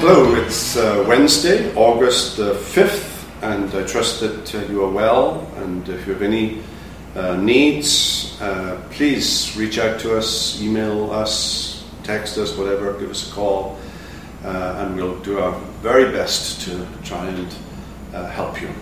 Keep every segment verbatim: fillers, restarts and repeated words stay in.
Hello, it's uh, Wednesday, August uh, fifth, and I trust that uh, you are well, and if you have any uh, needs, uh, please reach out to us, email us, text us, whatever, give us a call, uh, and we'll do our very best to try and uh, help you.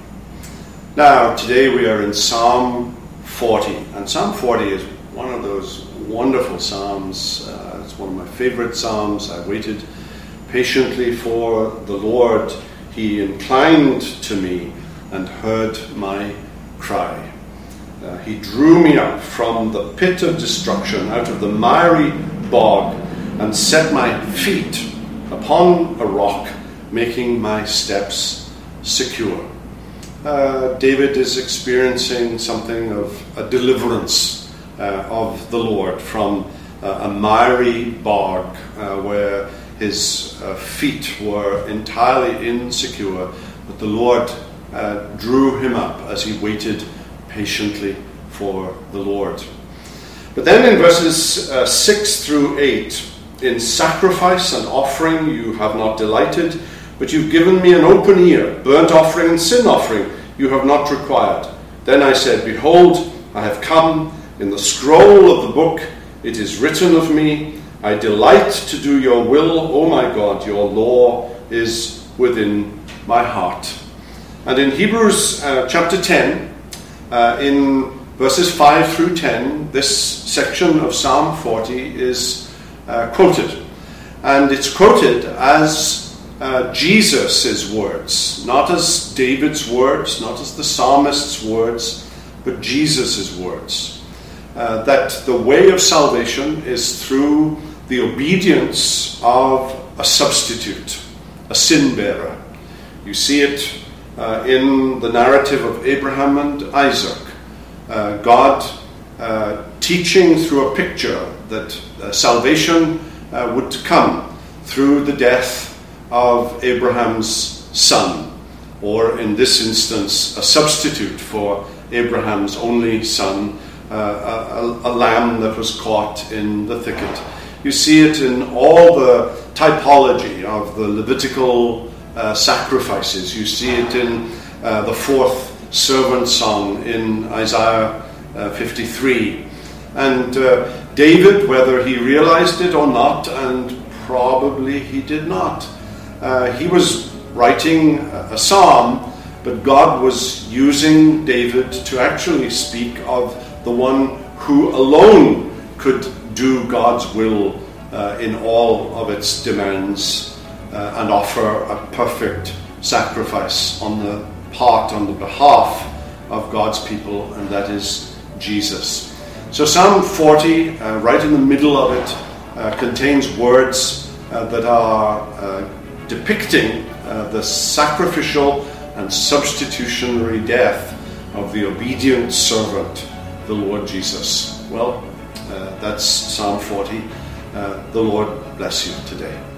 Now, today we are in Psalm forty, and Psalm forty is one of those wonderful psalms. Uh, it's one of my favorite psalms. I waited patiently for the Lord. He inclined to me and heard my cry. Uh, he drew me up from the pit of destruction, out of the miry bog, and set my feet upon a rock, making my steps secure. Uh, David is experiencing something of a deliverance uh, of the Lord from uh, a miry bog uh, where his uh, feet were entirely insecure, but the Lord uh, drew him up as he waited patiently for the Lord. But then in verses uh, six through eight, in sacrifice and offering you have not delighted, but you've given me an open ear, burnt offering and sin offering you have not required. Then I said, behold, I have come. In the scroll of the book it is written of me, I delight to do your will, O my God, your law is within my heart. And in Hebrews uh, chapter ten, uh, in verses five through ten, this section of Psalm forty is uh, quoted. And it's quoted as uh, Jesus' words, not as David's words, not as the psalmist's words, but Jesus' words. Uh, that the way of salvation is through the obedience of a substitute, a sin bearer. You see it uh, in the narrative of Abraham and Isaac. Uh, God uh, teaching through a picture that uh, salvation uh, would come through the death of Abraham's son, or in this instance, a substitute for Abraham's only son, uh, a, a lamb that was caught in the thicket. You see it in all the typology of the Levitical uh, sacrifices. You see it in uh, the fourth servant song in Isaiah uh, fifty-three. And uh, David, whether he realized it or not, and probably he did not, uh, he was writing a psalm, but God was using David to actually speak of the one who alone could do God's will uh, in all of its demands uh, and offer a perfect sacrifice on the part, on the behalf of God's people, and that is Jesus. So Psalm forty, uh, right in the middle of it, uh, contains words uh, that are uh, depicting uh, the sacrificial and substitutionary death of the obedient servant, the Lord Jesus. Well, uh, that's Psalm forty. Uh, the Lord bless you today.